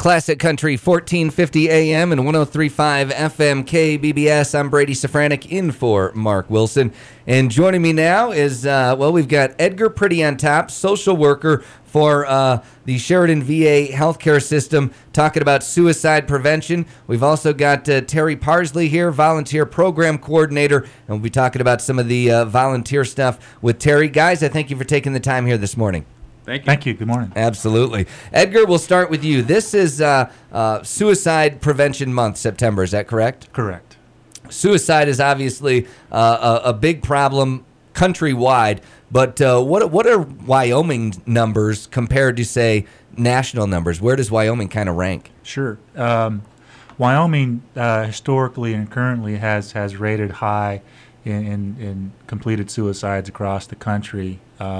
Classic Country, 1450 AM and 103.5 FM KBBS. I'm Brady Safranek in for Mark Wilson. And joining me now is, we've got Edgar Pretty on top, social worker for the Sheridan VA healthcare system, talking about suicide prevention. We've also got Terry Parsley here, volunteer program coordinator, and we'll be talking about some of the volunteer stuff with Terry. Guys, I thank you for taking the time here this morning. Thank you. Thank you. Good morning. Absolutely. Edgar, we'll start with you. This is Suicide Prevention Month, September. Is that correct? Correct. Suicide is obviously a big problem countrywide, but what are Wyoming numbers compared to, say, national numbers? Where does Wyoming kind of rank? Sure. Wyoming historically and currently has rated high in completed suicides across the country.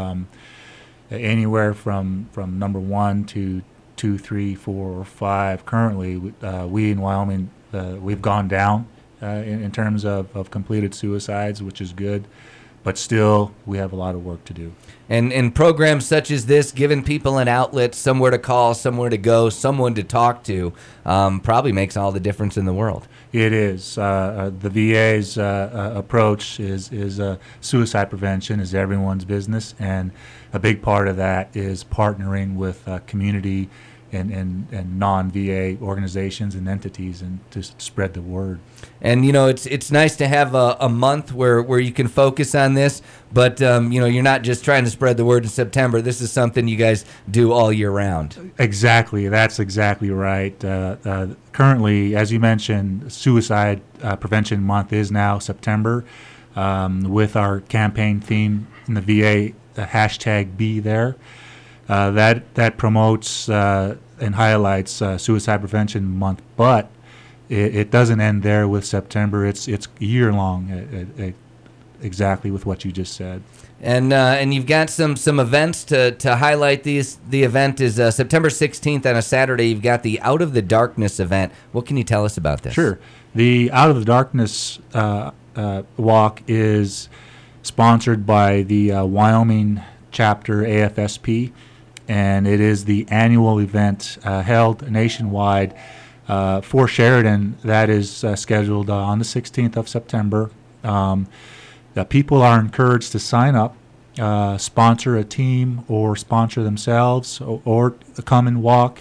Anywhere from number 1 to 2, 3, 4, or 5. Currently, we in Wyoming, we've gone down in terms of completed suicides, which is good. But still, we have a lot of work to do. And programs such as this, giving people an outlet, somewhere to call, somewhere to go, someone to talk to, probably makes all the difference in the world. It is. The VA's approach is suicide prevention is everyone's business, and a big part of that is partnering with community and non-VA organizations and entities and to spread the word. And, it's nice to have a month where you can focus on this, but, you're not just trying to spread the word in September. This is something you guys do all year round. Exactly. That's exactly right. Currently, as you mentioned, Suicide Prevention Month is now September, with our campaign theme in the VA, hashtag Be There. That promotes and highlights Suicide Prevention Month, but it doesn't end there with September. It's year long, exactly with what you just said. And you've got some events to highlight these. The event is September 16th on a Saturday. You've got the Out of the Darkness event. What can you tell us about this? Sure. The Out of the Darkness walk is sponsored by the Wyoming chapter AFSP, and it is the annual event held nationwide for Sheridan. That is scheduled on the 16th of September. The people are encouraged to sign up, sponsor a team, or sponsor themselves, or come and walk.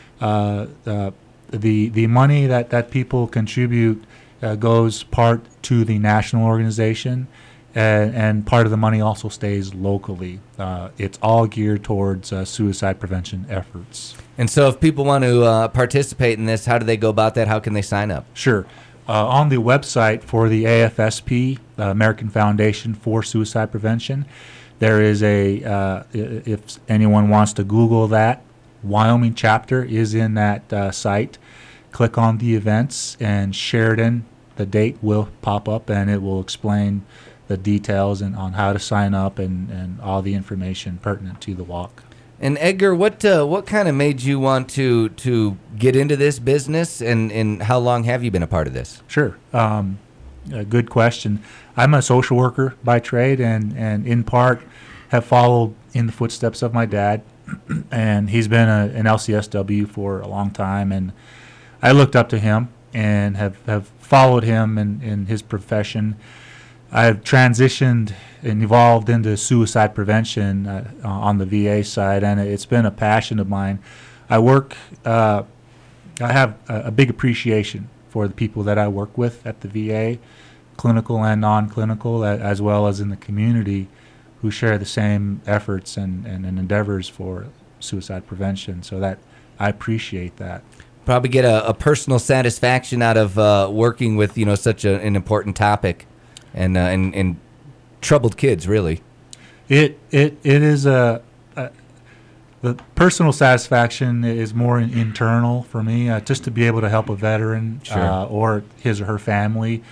The money that people contribute goes part to the national organization, and part of the money also stays locally. It's all geared towards suicide prevention efforts. And so if people want to participate in this, how do they go about that? How can they sign up? Sure. On the website for the AFSP, American Foundation for Suicide Prevention, there is if anyone wants to Google that, Wyoming chapter is in that site. Click on the events, and Sheridan, the date will pop up, and it will explain the details and on how to sign up and all the information pertinent to the walk. And Edgar, what kind of made you want to get into this business, and how long have you been a part of this? Sure. A good question. I'm a social worker by trade, and in part have followed in the footsteps of my dad, and he's been an LCSW for a long time, and I looked up to him and have followed him in his profession. I've transitioned and evolved into suicide prevention on the VA side, and it's been a passion of mine. I have a big appreciation for the people that I work with at the VA, clinical and non-clinical, as well as in the community, who share the same efforts and endeavors for suicide prevention. So that I appreciate that. Probably get a personal satisfaction out of working with such an important topic. And troubled kids, really. It is the personal satisfaction is more internal for me, just to be able to help a veteran. Sure. Or his or her family,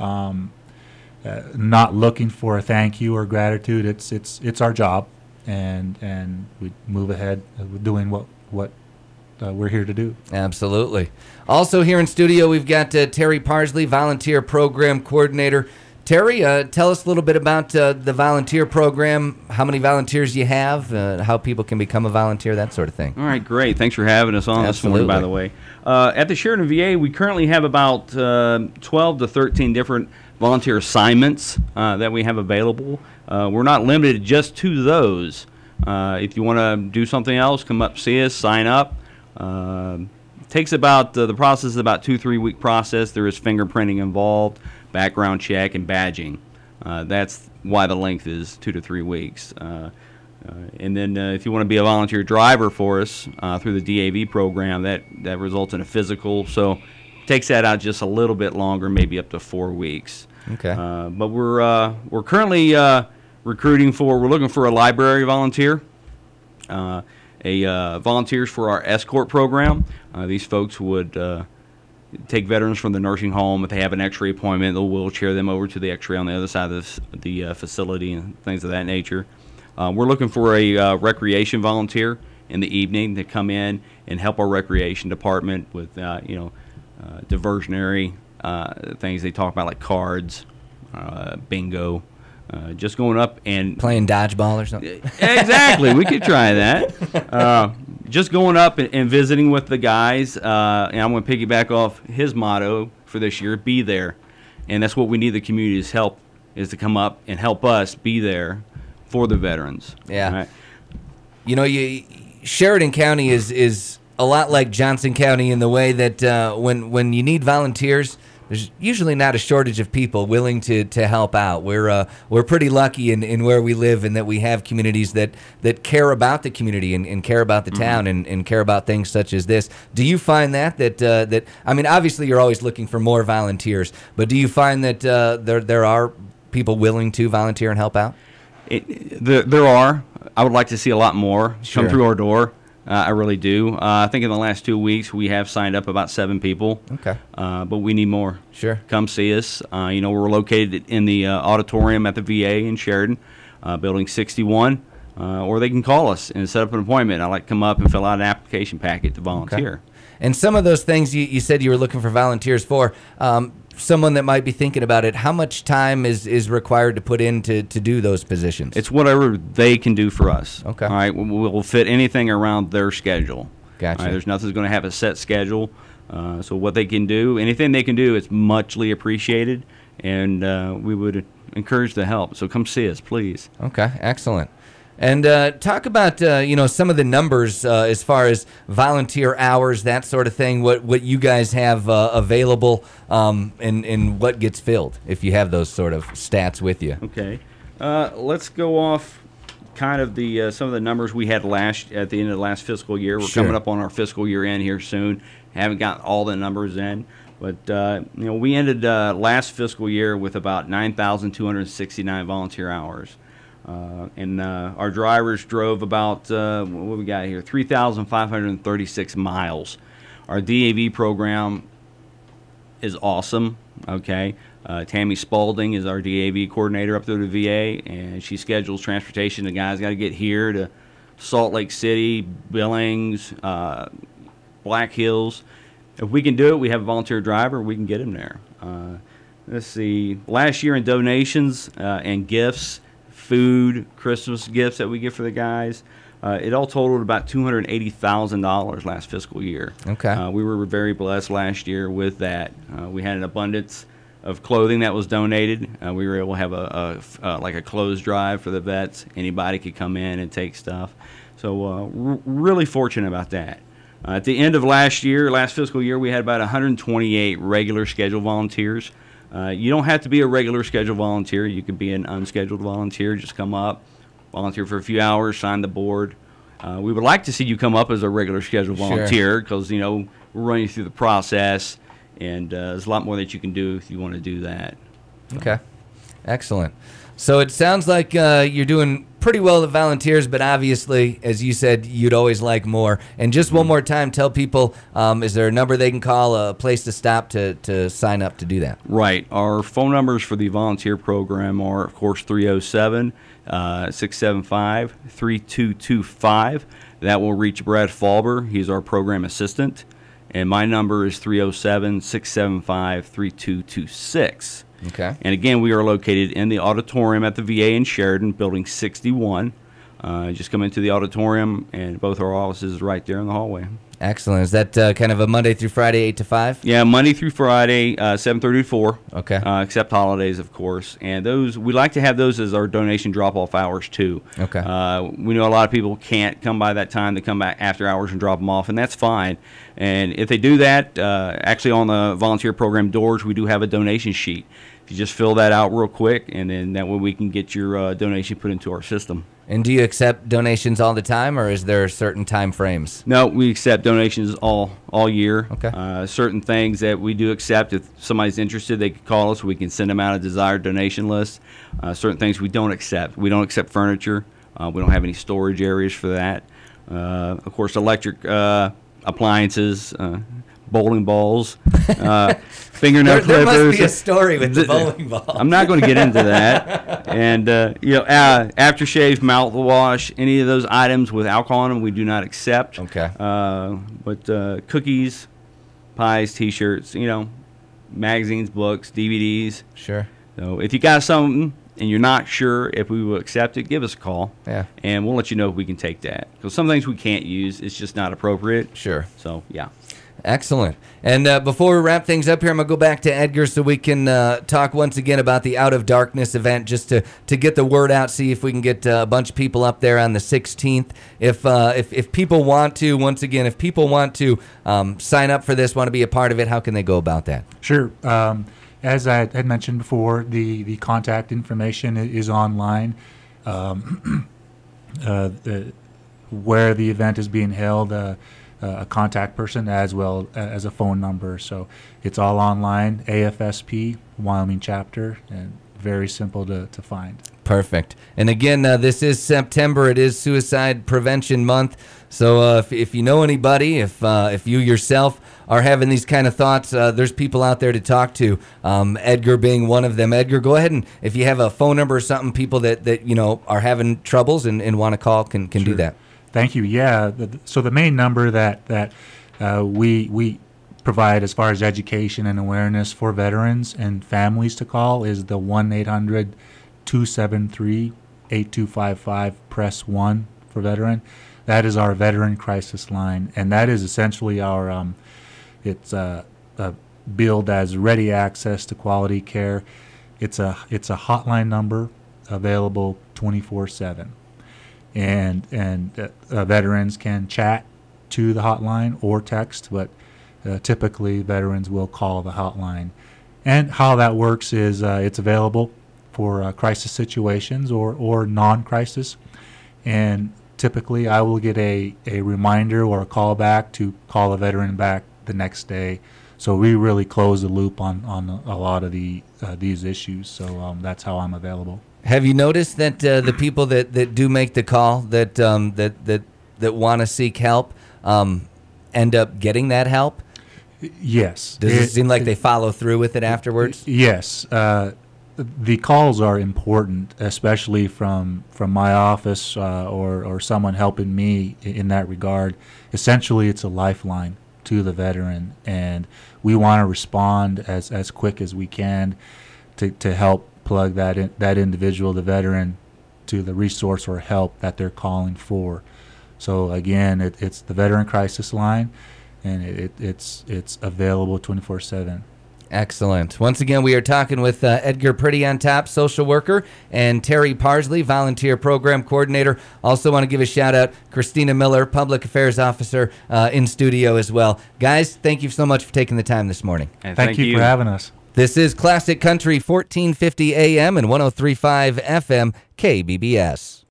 not looking for a thank you or gratitude. It's our job, and we move ahead with doing what we're here to do. Absolutely. Also here in studio, we've got Terry Parsley, volunteer program coordinator. Terry, tell us a little bit about the volunteer program, how many volunteers you have, how people can become a volunteer, that sort of thing. All right, great. Thanks for having us on this morning, by the way. At the Sheridan VA, we currently have about 12 to 13 different volunteer assignments that we have available. We're not limited just to those. If you want to do something else, come up, see us, sign up. Takes about, the process is about 2-3 week process. There is fingerprinting involved, background check, and badging. That's why the length is 2 to 3 weeks. And then if you want to be a volunteer driver for us through the DAV program, that results in a physical. So takes that out just a little bit longer, maybe up to 4 weeks. Okay. But we're currently we're looking for a library volunteer. Volunteers for our escort program. These folks would take veterans from the nursing home. If they have an x-ray appointment, they'll wheelchair them over to the x-ray on the other side of the facility and things of that nature. We're looking for a recreation volunteer in the evening to come in and help our recreation department with diversionary things they talk about, like cards, bingo, just going up and playing dodgeball or something. Exactly, we could try that. Just going up and visiting with the guys, and I'm going to piggyback off his motto for this year: be there. And that's what we need the community's help, is to come up and help us be there for the veterans. Yeah. Right? Sheridan County is a lot like Johnson County in the way that when you need volunteers, there's usually not a shortage of people willing to help out. We're pretty lucky in where we live, in that we have communities that care about the community and care about the town and care about things such as this. Do you find that I mean, obviously you're always looking for more volunteers, but do you find that there are people willing to volunteer and help out? There are. I would like to see a lot more Sure. come through our door. I really do. I think in the last 2 weeks we have signed up about 7 people. Okay. But we need more. Sure. Come see us. We're located in the auditorium at the VA in Sheridan, Building 61. Or they can call us and set up an appointment. I like to come up and fill out an application packet to volunteer. Okay. And some of those things you said you were looking for volunteers for, someone that might be thinking about it, how much time is required to put in to do those positions? It's whatever they can do for us. Okay. All right. We'll fit anything around their schedule. Gotcha. All right, there's nothing's going to have a set schedule. So what they can do, anything they can do, it's muchly appreciated, and we would encourage the help. So come see us, please. Okay, excellent. And talk about some of the numbers as far as volunteer hours, that sort of thing. What you guys have available, and what gets filled, if you have those sort of stats with you. Okay, let's go off kind of the some of the numbers we had at the end of the last fiscal year. We're Sure. coming up on our fiscal year end here soon. Haven't got all the numbers in, but we ended last fiscal year with about 9,269 volunteer hours. And our drivers drove about, what we got here, 3,536 miles. Our DAV program is awesome, okay? Tammy Spalding is our DAV coordinator up through the VA, and she schedules transportation. The guys got to get here to Salt Lake City, Billings, Black Hills. If we can do it, we have a volunteer driver, we can get him there. Let's see, last year in donations and gifts, food, Christmas gifts that we get for the guys, it all totaled about $280,000 last fiscal year. Okay. We were very blessed last year with that. We had an abundance of clothing that was donated. We were able to have a clothes drive for the vets. Anybody could come in and take stuff. So really fortunate about that. At the end of last fiscal year, we had about 128 regular scheduled volunteers. You don't have to be a regular scheduled volunteer. You can be an unscheduled volunteer. Just come up, volunteer for a few hours, sign the board. We would like to see you come up as a regular scheduled volunteer because, we're running you through the process, and there's a lot more that you can do if you want to do that. Okay, excellent. So it sounds like you're doing pretty well with volunteers, but obviously, as you said, you'd always like more. And just one more time, tell people, is there a number they can call, a place to stop to sign up to do that? Right. Our phone numbers for the volunteer program are, of course, 307-675-3225. That will reach Brad Falber. He's our program assistant. And my number is 307-675-3226. Okay. And again, we are located in the auditorium at the VA in Sheridan, Building 61. Just come into the auditorium, and both our offices are right there in the hallway. Excellent. Is that kind of a Monday through Friday, 8 to 5? Yeah, Monday through Friday, 7:30 to 4. Okay. Except holidays, of course. And those, we like to have those as our donation drop-off hours, too. Okay. We know a lot of people can't come by that time. They come back after hours and drop them off, and that's fine. And if they do that, actually on the volunteer program doors, we do have a donation sheet. You just fill that out real quick, and then that way we can get your donation put into our system. And do you accept donations all the time, or is there certain time frames? No, we accept donations all year. Okay. Certain things that we do accept, if somebody's interested, they can call us. We can send them out a desired donation list. Certain things we don't accept. We don't accept furniture. We don't have any storage areas for that. Of course, electric appliances, bowling balls, fingernail clippers. There must be a story with the bowling ball. I'm not going to get into that. And aftershave, mouthwash, any of those items with alcohol in them, we do not accept. Okay. But cookies, pies, T-shirts, magazines, books, DVDs. Sure. So if you got something and you're not sure if we will accept it, give us a call. Yeah. And we'll let you know if we can take that. Because some things we can't use, it's just not appropriate. Sure. So, yeah. Excellent. And before we wrap things up here, I'm going to go back to Edgar so we can talk once again about the Out of Darkness event, just to get the word out, see if we can get a bunch of people up there on the 16th. If people want to, once again, if people want to sign up for this, want to be a part of it, how can they go about that? Sure. As I had mentioned before, the contact information is online. Where the event is being held, a contact person as well as a phone number. So it's all online, AFSP, Wyoming chapter, and very simple to find. Perfect. And again, this is September. It is Suicide Prevention Month. So if you know anybody, if you yourself are having these kind of thoughts, there's people out there to talk to. Edgar being one of them. Edgar, go ahead and if you have a phone number or something, people that are having troubles and want to call can Sure. do that. Thank you. Yeah. So the main number that we provide as far as education and awareness for veterans and families to call is the 1-800-273-8255, press 1 for veteran. That is our veteran crisis line, and that is essentially our it's billed as ready access to quality care. It's a hotline number available 24/7. And veterans can chat to the hotline or text, but typically veterans will call the hotline. And how that works is it's available for crisis situations or non-crisis. And typically I will get a reminder or a call back to call the veteran back the next day. So we really close the loop on a lot of these issues. So that's how I'm available. Have you noticed that the people that do make the call that want to seek help end up getting that help? Yes. Does it seem like they follow through with it afterwards? Yes. The calls are important, especially from my office or someone helping me in that regard. Essentially, it's a lifeline to the veteran, and we want to respond as quick as we can to help plug that individual, the veteran, to the resource or help that they're calling for. So again, it's the Veteran Crisis Line, and it's available 24/7. Excellent. Once again, we are talking with Edgar Pretty on Top, social worker, and Terry Parsley, volunteer program coordinator. Also want to give a shout out, Christina Miller, public affairs officer, in studio as well. Guys, thank you so much for taking the time this morning. And Thank you for having us. This is Classic Country, 1450 AM and 103.5 FM, KBBS.